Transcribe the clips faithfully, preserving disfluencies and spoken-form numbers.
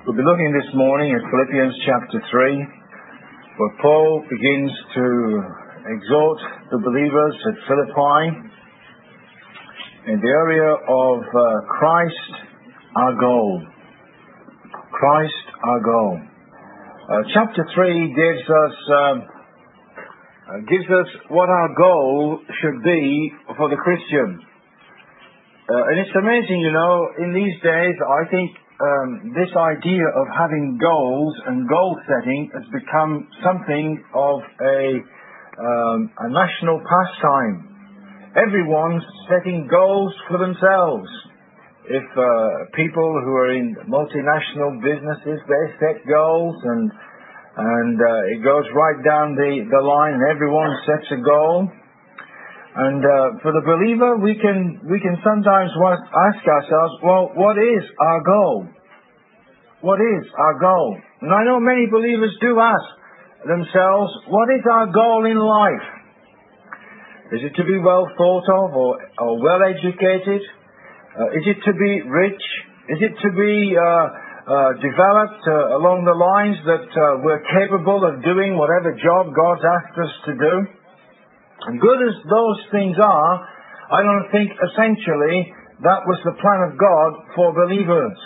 We'll be looking this morning at Philippians chapter three, where Paul begins to exhort the believers at Philippi in the area of uh, Christ our goal. Christ our goal. Uh, chapter three gives us um, uh, gives us what our goal should be for the Christian. Uh, and it's amazing, you know, in these days, I think Um, this idea of having goals and goal setting has become something of a, um, a national pastime. Everyone's setting goals for themselves. If uh, people who are in multinational businesses, they set goals, and and uh, it goes right down the, the line, and everyone sets a goal. And uh, for the believer, we can we can sometimes ask ourselves, well, what is our goal? What is our goal? And I know many believers do ask themselves, what is our goal in life? Is it to be well thought of or, or well educated? Uh, is it to be rich? Is it to be uh, uh, developed uh, along the lines that uh, we're capable of doing whatever job God's asked us to do? And good as those things are, I don't think essentially that was the plan of God for believers.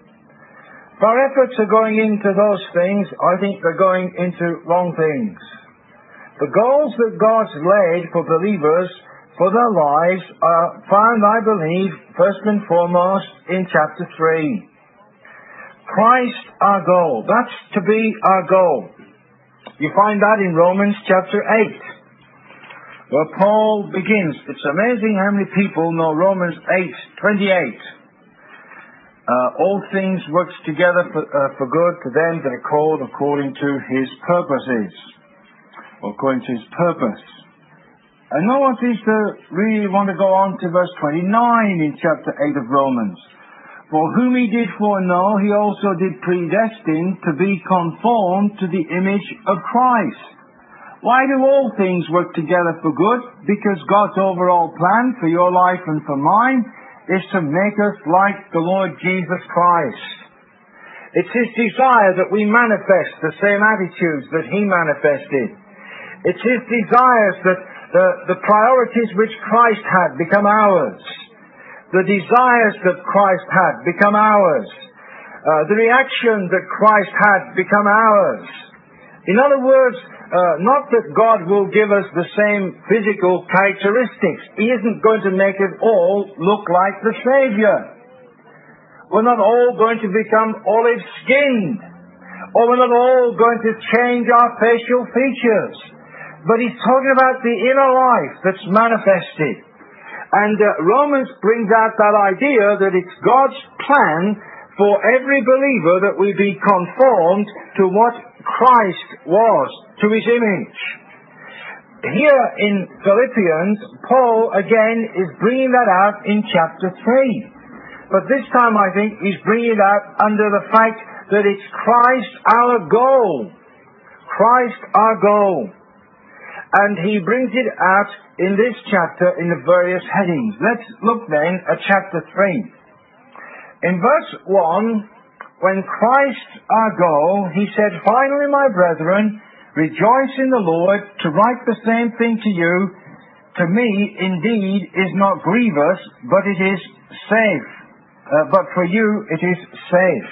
If our efforts are going into those things, I think they're going into wrong things. The goals that God's laid for believers for their lives are found, I believe, first and foremost in chapter three. Christ our goal. That's to be our goal. You find that in Romans chapter eight. Where Paul begins. It's amazing how many people know Romans eight twenty-eight. Uh, all things work together for, uh, for good to them that are called according to His purposes. Or according to His purpose. And no one seems to really want to go on to verse twenty-nine in chapter eight of Romans. For whom He did foreknow, He also did predestine to be conformed to the image of Christ. Why do all things work together for good? Because God's overall plan for your life and for mine is to make us like the Lord Jesus Christ. It's His desire that we manifest the same attitudes that He manifested. It's His desires that the, the priorities which Christ had become ours. The desires that Christ had become ours. Uh, the reaction that Christ had become ours. In other words, Uh, not that God will give us the same physical characteristics. He isn't going to make us all look like the Savior. We're not all going to become olive-skinned. Or we're not all going to change our facial features. But He's talking about the inner life that's manifested. And uh, Romans brings out that idea that it's God's plan for every believer that we be conformed to what Christ was, to His image. Here in Philippians, Paul again is bringing that out in chapter three. But this time I think he's bringing it out under the fact that it's Christ our goal. Christ our goal. And he brings it out in this chapter in the various headings. Let's look then at chapter three. In verse one, when Christ our goal, he said, finally, my brethren, rejoice in the Lord. To write the same thing to you, to me, indeed, is not grievous, but it is safe. Uh, but for you, it is safe.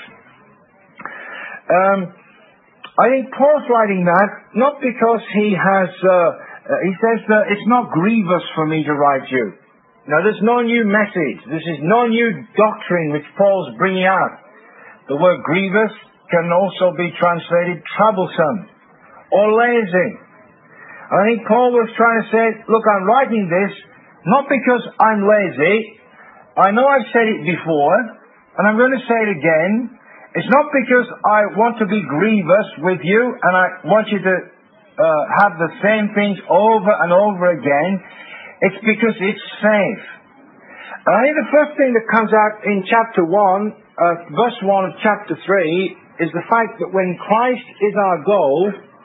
Um, I think Paul's writing that, not because he has, uh, uh, he says that it's not grievous for me to write you. Now, there's no new message. This is no new doctrine which Paul's bringing out. The word grievous can also be translated troublesome or lazy. I think Paul was trying to say, look, I'm writing this not because I'm lazy. I know I've said it before, and I'm going to say it again. It's not because I want to be grievous with you and I want you to uh, have the same things over and over again. It's because it's safe. And I think the first thing that comes out in chapter one, uh, verse one of chapter three, is the fact that when Christ is our goal,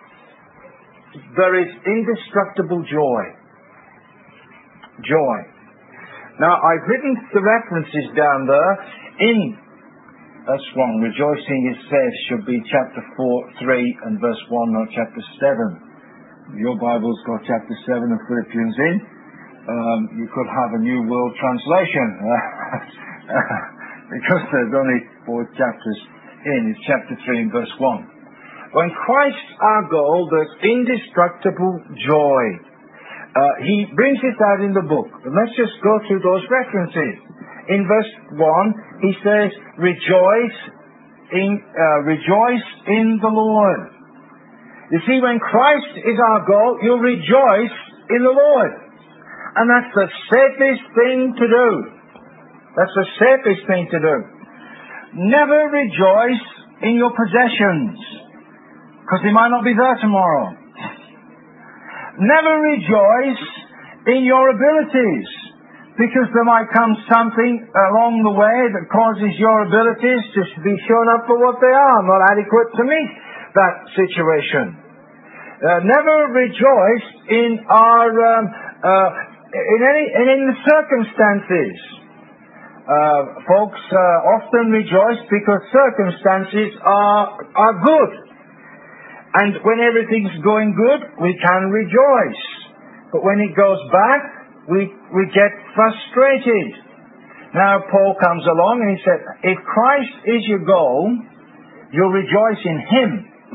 there is indestructible joy. Joy. Now, I've written the references down there in that's wrong. Rejoicing, it says, should be chapter four, three and verse one, not chapter seven. Your Bible's got chapter seven of Philippians in. Um, you could have a New World Translation. Because there's only four chapters in. It's chapter three and verse one. When Christ's our goal, there's indestructible joy. Uh, he brings it out in the book. Let's just go through those references. In verse one, he says, rejoice in, uh, rejoice in the Lord. You see, when Christ is our goal, you'll rejoice in the Lord. And that's the safest thing to do. That's the safest thing to do. Never rejoice in your possessions, because they might not be there tomorrow. Never rejoice in your abilities, because there might come something along the way that causes your abilities to be shown up for what they are, not adequate to meet that situation. Uh, never rejoice in our um, uh, in any in, in the circumstances. Uh, folks uh, often rejoice because circumstances are are good, and when everything's going good, we can rejoice. But when it goes bad, we we get frustrated. Now Paul comes along and he said, if Christ is your goal, you'll rejoice in Him,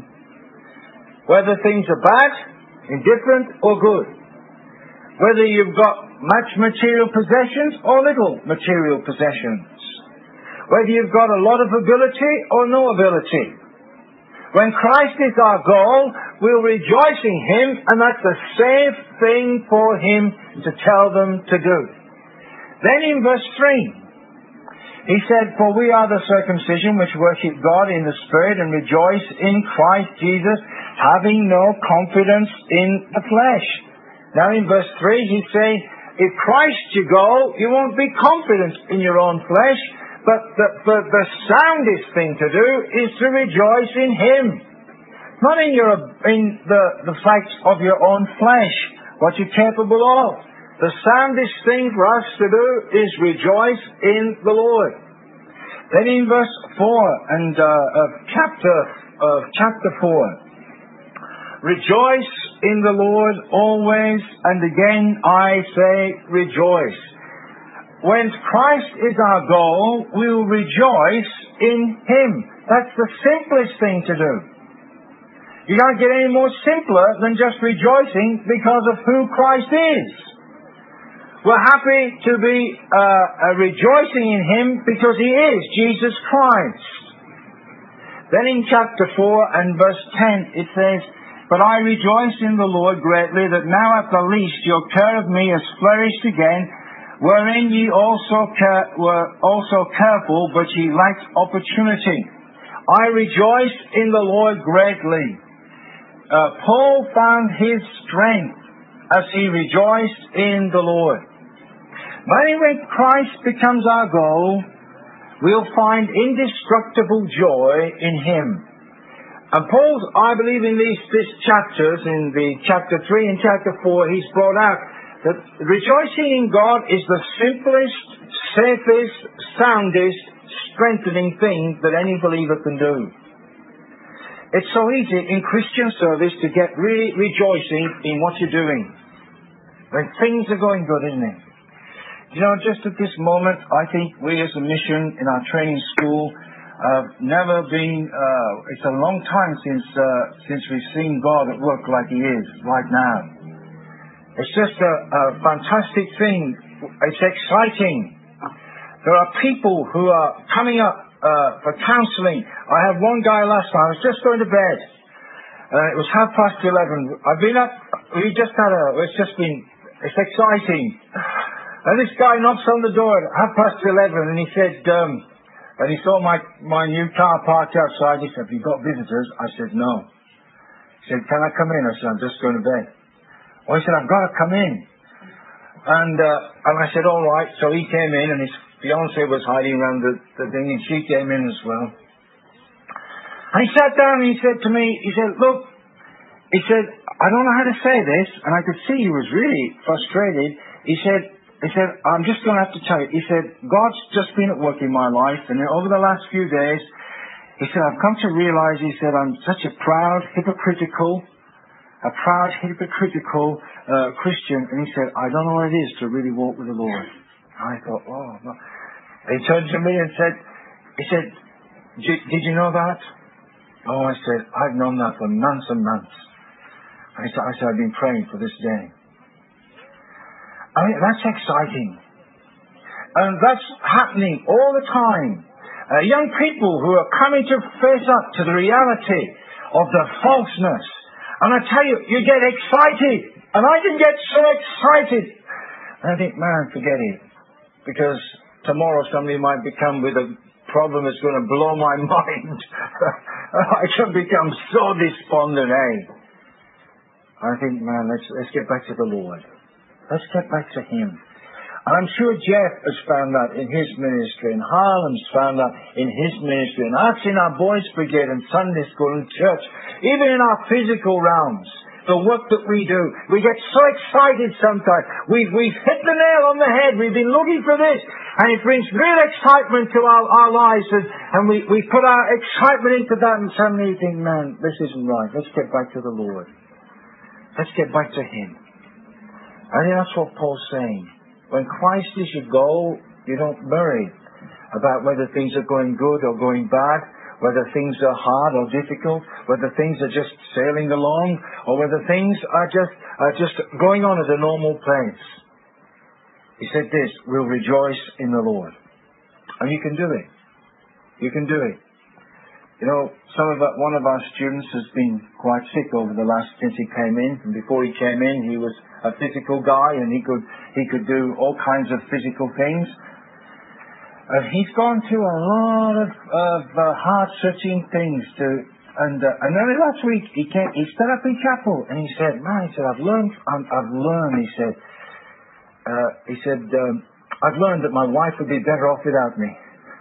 whether things are bad, indifferent, or good. Whether you've got much material possessions or little material possessions. Whether you've got a lot of ability or no ability. When Christ is our goal, we'll rejoice in Him, and that's a safe thing for Him to tell them to do. Then in verse three, he said, for we are the circumcision which worship God in the Spirit and rejoice in Christ Jesus, having no confidence in the flesh. Now in verse three, he's saying, if Christ's your goal, you won't be confident in your own flesh, but the, the, the soundest thing to do is to rejoice in Him. Not in your in the, the facts of your own flesh, what you're capable of. The soundest thing for us to do is rejoice in the Lord. Then in verse four and uh, of chapter of chapter four, rejoice in the Lord always, and again I say rejoice. When Christ is our goal, we will rejoice in Him. That's the simplest thing to do. You can't get any more simpler than just rejoicing because of who Christ is. We're happy to be uh, uh, rejoicing in Him because He is Jesus Christ. Then in chapter four and verse ten it says, but I rejoice in the Lord greatly that now at the least your care of me has flourished again, wherein ye also care, were also careful, but ye lacked opportunity. I rejoice in the Lord greatly. Uh, Paul found his strength as he rejoiced in the Lord. But when Christ becomes our goal, we'll find indestructible joy in Him. And Paul's, I believe in these, these chapters, in the chapter three and chapter four, he's brought out that rejoicing in God is the simplest, safest, soundest, strengthening thing that any believer can do. It's so easy in Christian service to get really rejoicing in what you're doing. When things are going good, isn't it? You know, just at this moment, I think we as a mission in our training school have never been, uh, it's a long time since, uh, since we've seen God at work like He is right now. It's just a, a fantastic thing. It's exciting. There are people who are coming up uh, for counselling. I had one guy last night. I was just going to bed. Uh, it was half past eleven. I've been up. We just had a. It's just been. It's exciting. And this guy knocks on the door at half past eleven, and he said, um, and he saw my my new car parked outside. He said, "Have you got visitors?" I said, "No." He said, "Can I come in?" I said, "I'm just going to bed." Well, he said, "I've got to come in." And uh, and I said, "All right." So he came in, and his fiancée was hiding around the, the thing, and she came in as well. And he sat down and he said to me, he said, "Look," he said, "I don't know how to say this," and I could see he was really frustrated. He said, he said, I'm just going to have to tell you. He said, God's just been at work in my life, and over the last few days, he said, I've come to realize, he said, I'm such a proud, hypocritical, a proud, hypocritical uh, Christian. And he said, I don't know what it is to really walk with the Lord. And I thought, oh, no. He turned to me and said, he said, did you know that? Oh, I said, I've known that for months and months. I said, I said, I've been praying for this day. I mean, that's exciting. And that's happening all the time. Uh, young people who are coming to face up to the reality of the falseness. And I tell you, you get excited. And I can get so excited. And I think, man, forget it. Because tomorrow somebody might become with a problem that's going to blow my mind. I can become so despondent, eh? I think, man, let's, let's get back to the Lord. Let's get back to Him. And I'm sure Jeff has found that in his ministry, and Harlem's found that in his ministry, and I've seen our boys' brigade and Sunday school and church, even in our physical realms, the work that we do. We get so excited sometimes. We've, we've hit the nail on the head. We've been looking for this, and it brings real excitement to our, our lives, and, and we, we put our excitement into that, and suddenly you think, man, this isn't right. Let's get back to the Lord. Let's get back to Him. I think that's what Paul's saying. When Christ is your goal, you don't worry about whether things are going good or going bad, whether things are hard or difficult, whether things are just sailing along, or whether things are just are just going on at a normal pace. He said this, we'll rejoice in the Lord. And you can do it. You can do it. You know, some of our, one of our students has been quite sick over the last, since he came in. And before he came in, he was a physical guy, and he could he could do all kinds of physical things. And he's gone through a lot of, of uh, heart-searching things to, and uh, and then last week he came, he stood up in chapel, and he said, "Man," he said, "I've learned, I've, I've learned." He said, uh, "He said um, I've learned that my wife would be better off without me."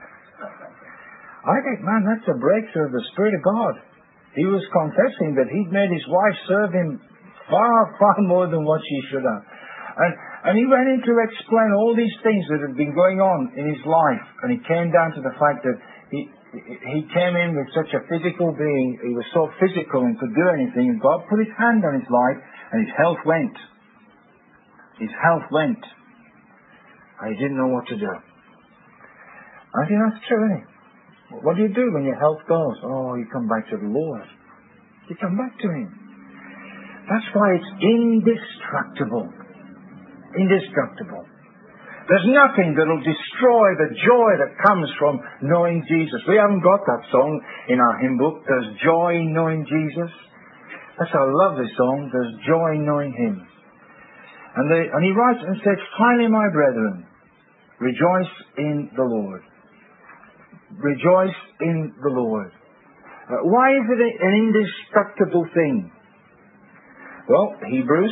I think, man, that's a breakthrough of the Spirit of God. He was confessing that he'd made his wife serve him far, far more than what she should have. And, and he went in to explain all these things that had been going on in his life. And he came down to the fact that he he came in with such a physical being. He was so physical and could do anything. And God put His hand on his life, and his health went. His health went. And he didn't know what to do. I think that's true, isn't it? What do you do when your health goes? Oh, you come back to the Lord. You come back to Him. That's why it's indestructible. Indestructible. There's nothing that will destroy the joy that comes from knowing Jesus. We haven't got that song in our hymn book. There's joy in knowing Jesus. That's a lovely song. There's joy in knowing Him. And, they, and he writes and says, "Finally, my brethren, rejoice in the Lord." Rejoice in the Lord. Uh, why is it an indestructible thing? Well, Hebrews.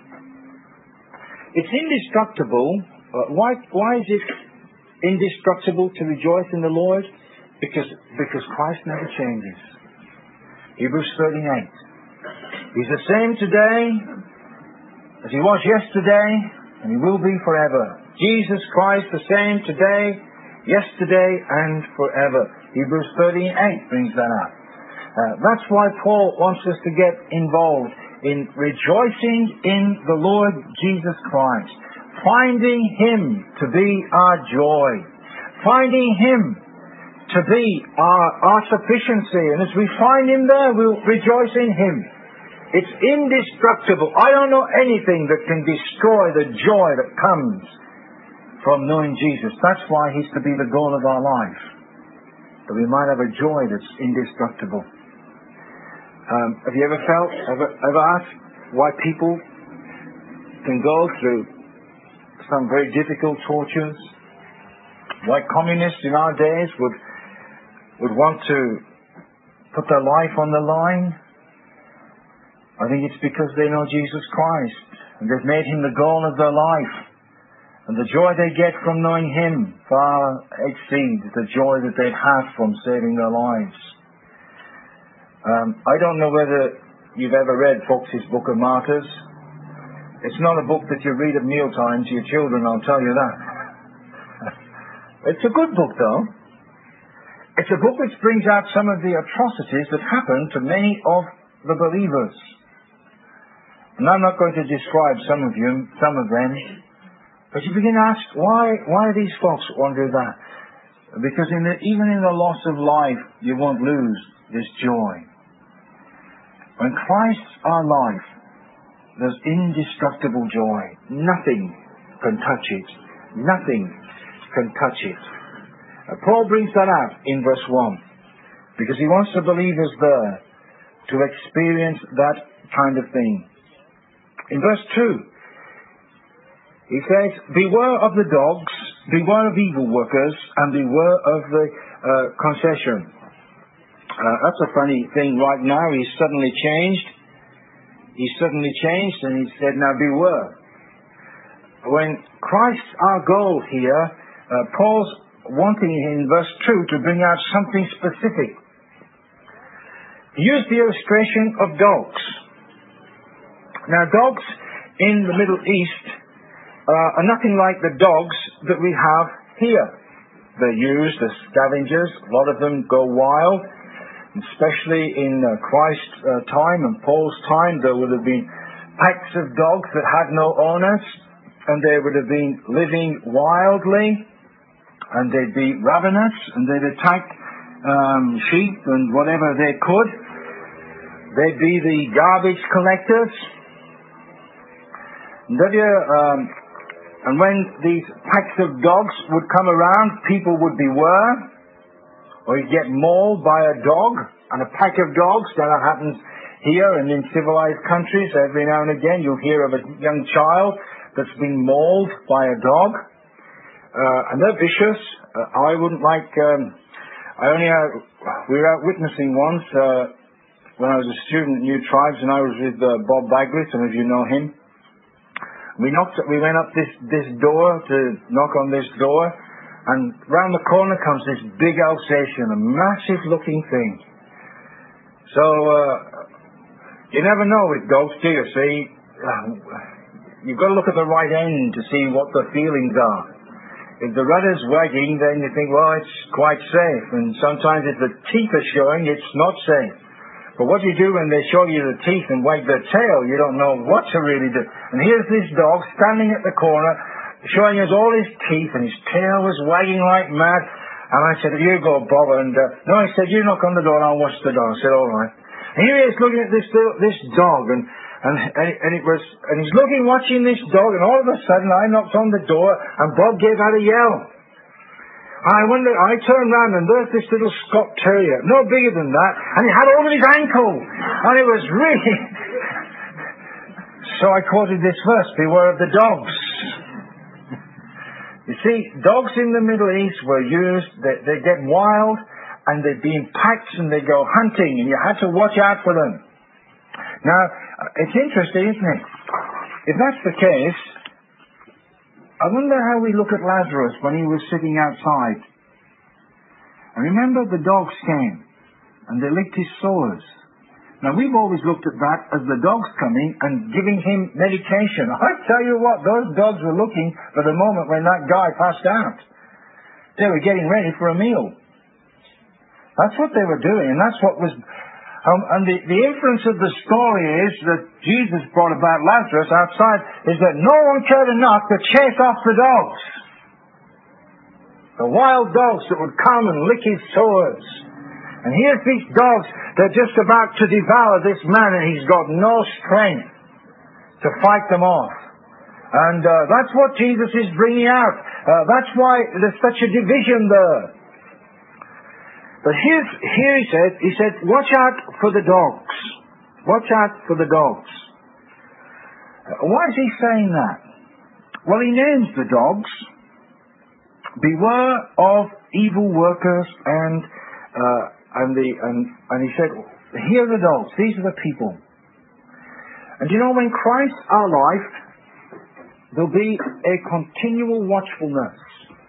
It's indestructible. Uh, why, why is it indestructible to rejoice in the Lord? Because, because Christ never changes. Hebrews thirteen eight. He's the same today as He was yesterday, and He will be forever. Jesus Christ the same today, yesterday and forever. Hebrews thirteen eight brings that up. Uh, that's why Paul wants us to get involved in rejoicing in the Lord Jesus Christ. Finding Him to be our joy. Finding Him to be our, our sufficiency. And as we find Him there, we'll rejoice in Him. It's indestructible. I don't know anything that can destroy the joy that comes from knowing Jesus. That's why He's to be the goal of our life. That we might have a joy that's indestructible. Um, have you ever felt, ever, ever asked why people can go through some very difficult tortures? Why communists in our days would would want to put their life on the line? I think it's because they know Jesus Christ, and they've made Him the goal of their life. And the joy they get from knowing Him far exceeds the joy that they'd have from saving their lives. Um, I don't know whether you've ever read Fox's Book of Martyrs. It's not a book that you read at mealtime to your children, I'll tell you that. It's a good book, though. It's a book which brings out some of the atrocities that happen to many of the believers. And I'm not going to describe some of you, some of them, but you begin to ask, why, why these folks want to do that? Because in the, even in the loss of life, you won't lose this joy. When Christ's our life, there's indestructible joy. Nothing can touch it. Nothing can touch it. Uh, Paul brings that out in verse one, because he wants the believers there to experience that kind of thing. In verse two, he says, beware of the dogs, beware of evil workers, and beware of the uh, concession. Uh, that's a funny thing right now. He's suddenly changed. He's suddenly changed and he said, now beware. When Christ's our goal here, uh, Paul's wanting in verse two to bring out something specific. He used the illustration of dogs. Now dogs in the Middle East uh, are nothing like the dogs that we have here. They're used as scavengers. A lot of them go wild. Especially in uh, Christ's uh, time and Paul's time, there would have been packs of dogs that had no owners, and they would have been living wildly, and they'd be ravenous, and they'd attack um, sheep and whatever they could. They'd be the garbage collectors. And, you, um, and when these packs of dogs would come around, people would beware, or you'd get mauled by a dog, and a pack of dogs. Now that happens here and in civilized countries. Every now and again you'll hear of a young child that's been mauled by a dog. Uh, and they're vicious. Uh, I wouldn't like... Um, I only... Uh, we were out witnessing once uh, when I was a student at New Tribes, and I was with uh, Bob Bagley. Some of you know him. We knocked. We went up this, this door to knock on this door, and round the corner comes this big Alsatian, a massive-looking thing. So, uh, you never know with dogs, do you? See, uh, you've got to look at the right end to see what the feelings are. If the rudder's wagging, then you think, well, it's quite safe. And sometimes if the teeth are showing, it's not safe. But what do you do when they show you the teeth and wag their tail? You don't know what to really do. And here's this dog standing at the corner, showing us all his teeth, and his tail was wagging like mad. And I said, you go, Bob. And uh, no, he said, you knock on the door and I'll watch the dog. I said, all right. And here he is looking at this this dog, and and and, and it was and he's looking, watching this dog, and all of a sudden I knocked on the door, and Bob gave out a yell. I wonder. I turned round, and there's this little Scott Terrier, no bigger than that, and he had hold of his ankle, and it was really. So I quoted this verse: "Beware of the dogs." You see, dogs in the Middle East were used. They, they get wild. And they'd be in packs and they'd go hunting, and you had to watch out for them. Now, it's interesting, isn't it? If that's the case, I wonder how we look at Lazarus when he was sitting outside. And remember, the dogs came and they licked his sores. Now, we've always looked at that as the dogs coming and giving him medication. I tell you what, those dogs were looking for the moment when that guy passed out. They were getting ready for a meal. That's what they were doing, and that's what was... Um, and the, the inference of the story is that Jesus brought about Lazarus outside, is that no one cared enough to chase off the dogs. The wild dogs that would come and lick his sores. And here's these dogs, they're just about to devour this man, and he's got no strength to fight them off. And uh, that's what Jesus is bringing out. Uh, that's why there's such a division there. But here, here he said, he said, watch out for the dogs. Watch out for the dogs. Uh, why is he saying that? Well, he names the dogs. Beware of evil workers, and uh, and the and and he said, here are the dogs. These are the people. And you know, when Christ's our life, there'll be a continual watchfulness.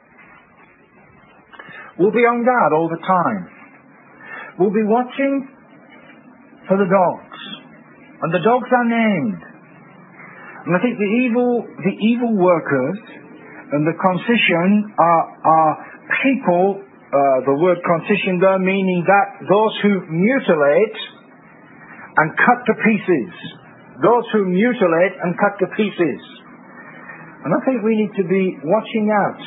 We'll be on guard all the time. We'll be watching for the dogs. And the dogs are named. And I think the evil, the evil workers and the concision are, are people, uh, the word concision there meaning that those who mutilate and cut to pieces. Those who mutilate and cut to pieces. And I think we need to be watching out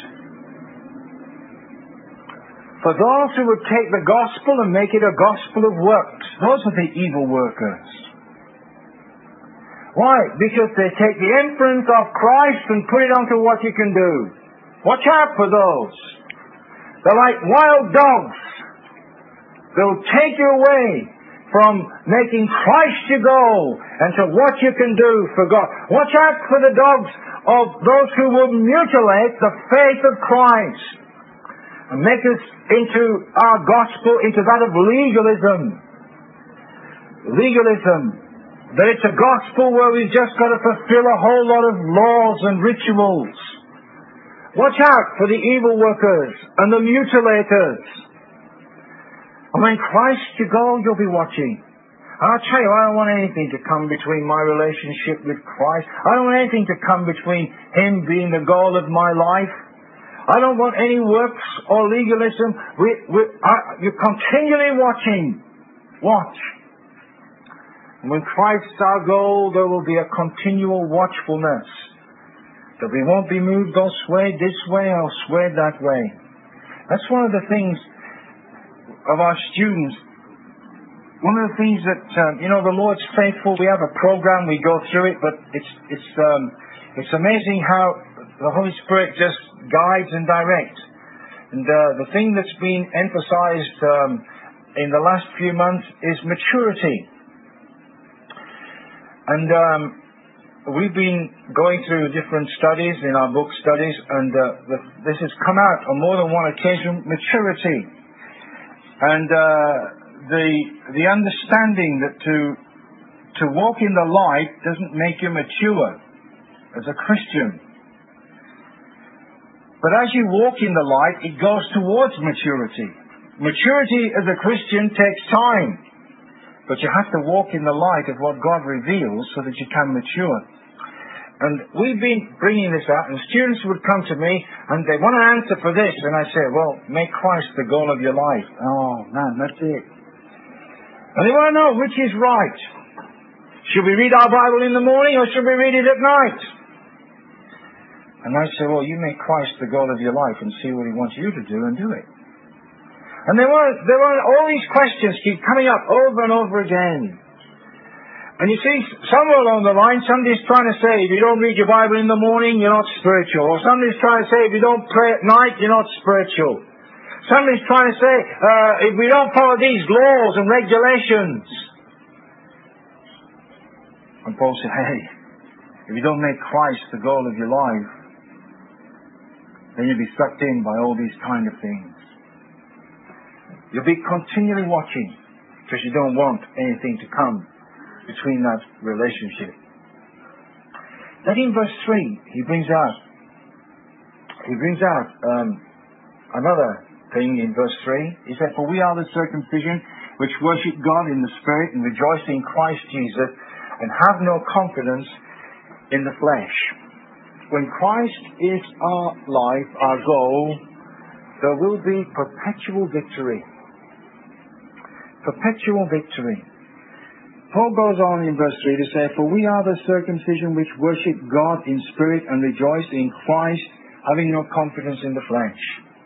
for those who would take the gospel and make it a gospel of works. Those are the evil workers. Why? Because they take the entrance of Christ and put it onto what you can do. Watch out for those. They're like wild dogs. They'll take you away from making Christ your goal and to what you can do for God. Watch out for the dogs of those who will mutilate the faith of Christ and make us into our gospel, into that of legalism. Legalism. That it's a gospel where we've just got to fulfill a whole lot of laws and rituals. Watch out for the evil workers and the mutilators. And when Christ you go, you'll be watching. And I'll tell you, I don't want anything to come between my relationship with Christ. I don't want anything to come between Him being the goal of my life. I don't want any works or legalism. We, we, uh, you're continually watching. Watch. And when Christ's our goal, there will be a continual watchfulness. That we won't be moved or swayed this way or swayed that way. That's one of the things of our students. One of the things that, um, you know, the Lord's faithful. We have a program, we go through it, but it's, it's, um, it's amazing how the Holy Spirit just guides and directs. And uh, the thing that's been emphasized um, in the last few months is maturity. And um, we've been going through different studies in our book studies, and uh, the, this has come out on more than one occasion, maturity. And uh, the the understanding that to to walk in the light doesn't make you mature as a Christian. But as you walk in the light, it goes towards maturity. Maturity as a Christian takes time. But you have to walk in the light of what God reveals so that you can mature. And we've been bringing this out, and students would come to me, and they want an answer for this. And I say, well, make Christ the goal of your life. Oh, man, that's it. And they want to know which is right. Should we read our Bible in the morning, or should we read it at night? And I say, well, you make Christ the goal of your life and see what He wants you to do and do it. And there were, there were all these questions keep coming up over and over again. And you see, somewhere along the line, somebody's trying to say, if you don't read your Bible in the morning, you're not spiritual. Or somebody's trying to say, if you don't pray at night, you're not spiritual. Somebody's trying to say, uh, if we don't follow these laws and regulations. And Paul said, hey, if you don't make Christ the goal of your life, then you'll be sucked in by all these kind of things. You'll be continually watching because you don't want anything to come between that relationship. Then in verse three, he brings out, he brings out um, another thing in verse three. He said, for we are the circumcision which worship God in the Spirit and rejoice in Christ Jesus and have no confidence in the flesh. When Christ is our life, our goal, there will be perpetual victory. Perpetual victory. Paul goes on in verse three to say, for we are the circumcision which worship God in spirit and rejoice in Christ, having no confidence in the flesh.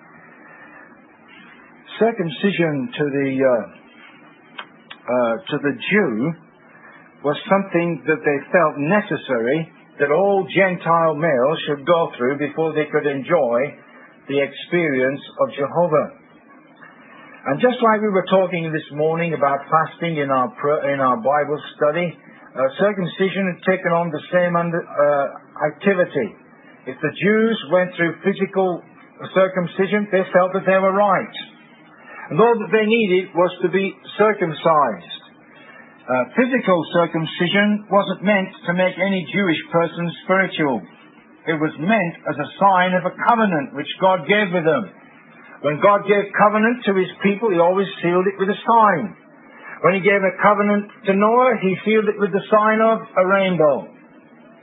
Circumcision to the uh, uh, to the Jew was something that they felt necessary that all Gentile males should go through before they could enjoy the experience of Jehovah. And just like we were talking this morning about fasting in our in our Bible study, uh, circumcision had taken on the same under, uh, activity. If the Jews went through physical circumcision, they felt that they were right. And all that they needed was to be circumcised. Uh, physical circumcision wasn't meant to make any Jewish person spiritual. It was meant as a sign of a covenant which God gave with them. When God gave covenant to His people, He always sealed it with a sign. When He gave a covenant to Noah, He sealed it with the sign of a rainbow.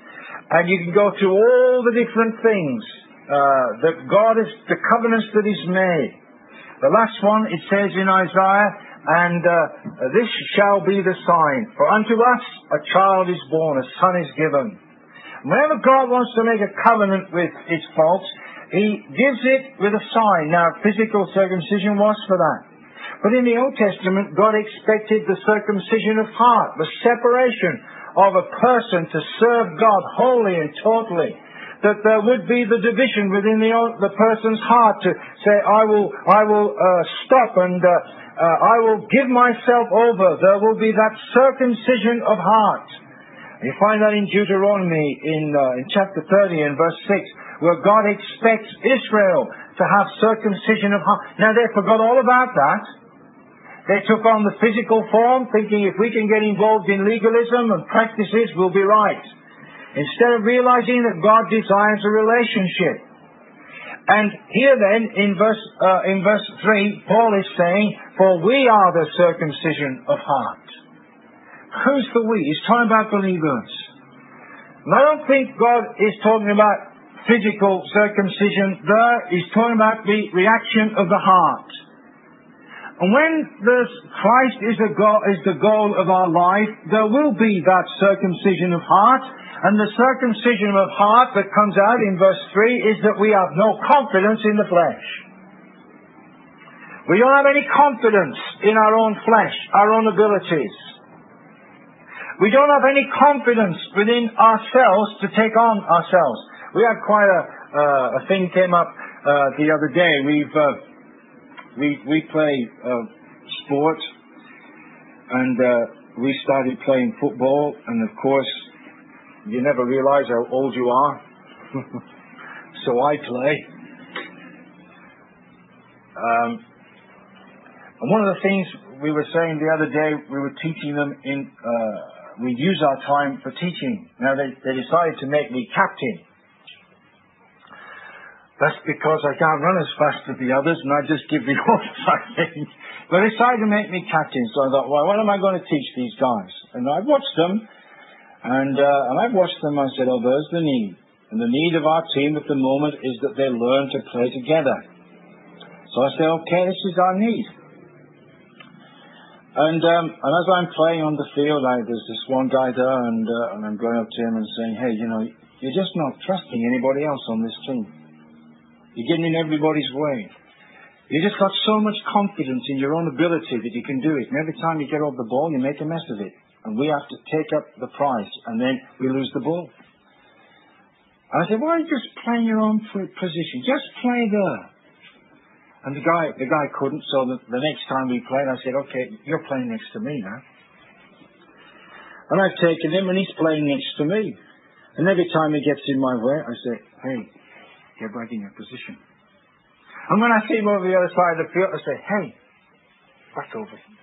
And you can go through all the different things uh, that God has, the covenants that He's made. The last one, it says in Isaiah, and uh, this shall be the sign. For unto us a child is born, a son is given. Whenever God wants to make a covenant with His folks, He gives it with a sign. Now, physical circumcision was for that. But in the Old Testament, God expected the circumcision of heart, the separation of a person to serve God wholly and totally. That there would be the division within the, the person's heart to say, I will, I will uh, stop and uh, uh, I will give myself over. There will be that circumcision of heart. You find that in Deuteronomy in, uh, in chapter thirty and verse six, where God expects Israel to have circumcision of heart. Now they forgot all about that. They took on the physical form, thinking if we can get involved in legalism and practices, we'll be right. Instead of realizing that God desires a relationship. And here then, in verse, uh, in verse three, Paul is saying, for we are the circumcision of heart. Who's the we? He's talking about believers. And I don't think God is talking about physical circumcision there. He's talking about the reaction of the heart. And when this Christ is the goal, is the goal of our life, there will be that circumcision of heart. And the circumcision of heart that comes out in verse three is that we have no confidence in the flesh. We don't have any confidence in our own flesh, our own abilities. We don't have any confidence within ourselves to take on ourselves. We had quite a, uh, a thing came up uh, the other day. We've uh, we we play uh, sport, and uh, we started playing football, and of course, you never realize how old you are. So I play. Um, and one of the things we were saying the other day, we were teaching them in, uh, we'd use our time for teaching. Now they, they decided to make me captain. That's because I can't run as fast as the others, and I just give the orders, I think. But they decided to make me captain, so I thought, well, what am I going to teach these guys? And I watched them. And, uh, and I've watched them and I said, oh, there's the need. And the need of our team at the moment is that they learn to play together. So I said, okay, this is our need. And, um, and as I'm playing on the field, I, there's this one guy there, and, uh, and I'm going up to him and saying, hey, you know, you're just not trusting anybody else on this team. You're getting in everybody's way. You just got so much confidence in your own ability that you can do it. And every time you get off the ball, you make a mess of it. And we have to take up the prize, and then we lose the ball. And I said, why are you just playing your own position? Just play there. And the guy, the guy couldn't, so the, the next time we played, I said, okay, you're playing next to me now. And I've taken him, and he's playing next to me. And every time he gets in my way, I say, hey, get back in your position. And when I see him over the other side of the field, I say, hey, back over here.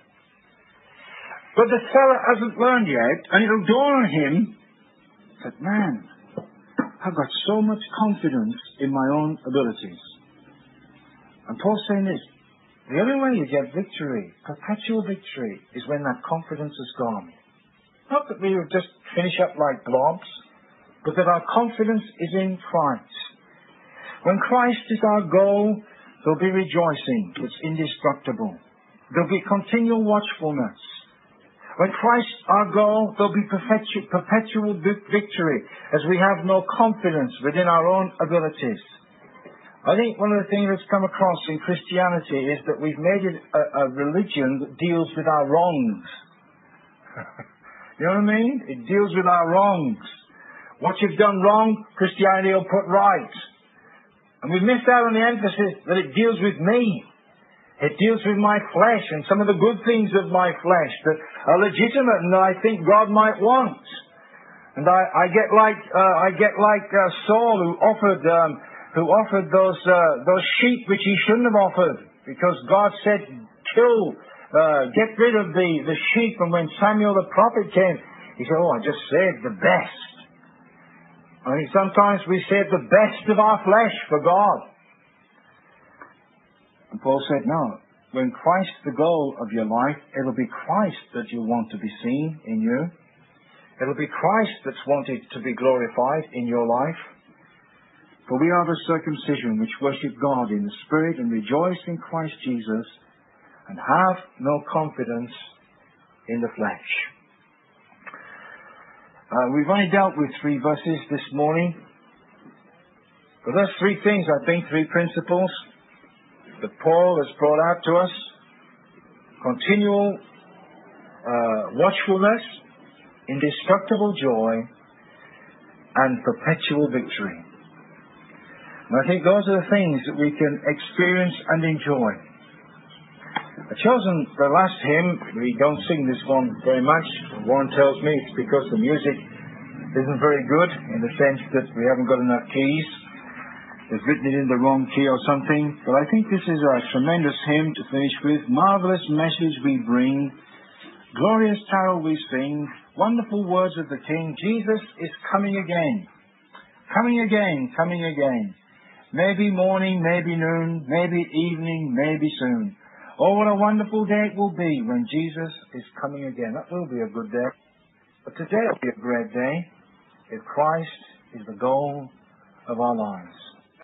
But the fella hasn't learned yet, and it'll dawn on him that, man, I've got so much confidence in my own abilities. And Paul's saying this, the only way you get victory, perpetual victory, is when that confidence is gone. Not that we will just finish up like blobs, but that our confidence is in Christ. When Christ is our goal, there'll be rejoicing. It's indestructible. There'll be continual watchfulness. When Christ our goal, there'll be perpetual, perpetual victory as we have no confidence within our own abilities. I think one of the things that's come across in Christianity is that we've made it a, a religion that deals with our wrongs. You know what I mean? It deals with our wrongs. What you've done wrong, Christianity will put right. And we've missed out on the emphasis that it deals with me. It deals with my flesh and some of the good things of my flesh that are legitimate and that I think God might want. And I, I get like uh, I get like uh, Saul, who offered um, who offered those uh, those sheep which he shouldn't have offered, because God said, "Kill, uh, get rid of the the sheep." And when Samuel the prophet came, he said, "Oh, I just saved the best." I mean, sometimes we save the best of our flesh for God. And Paul said, no, when Christ's the goal of your life, it'll be Christ that you want to be seen in you. It'll be Christ that's wanted to be glorified in your life. For we are the circumcision which worship God in the Spirit and rejoice in Christ Jesus and have no confidence in the flesh. Uh, we've only dealt with three verses this morning. But there's three things, I think, three principles that Paul has brought out to us. Continual uh, watchfulness, indestructible joy, and perpetual victory. And I think those are the things that we can experience and enjoy. I've chosen the last hymn. We don't sing this one very much. Warren tells me it's because the music isn't very good, in the sense that we haven't got enough keys. They've written it in the wrong key or something. But I think this is a tremendous hymn to finish with. Marvelous message we bring. Glorious carol we sing. Wonderful words of the King. Jesus is coming again. Coming again, coming again. Maybe morning, maybe noon, maybe evening, maybe soon. Oh, what a wonderful day it will be when Jesus is coming again. That will be a good day. But today will be a great day if Christ is the goal of our lives.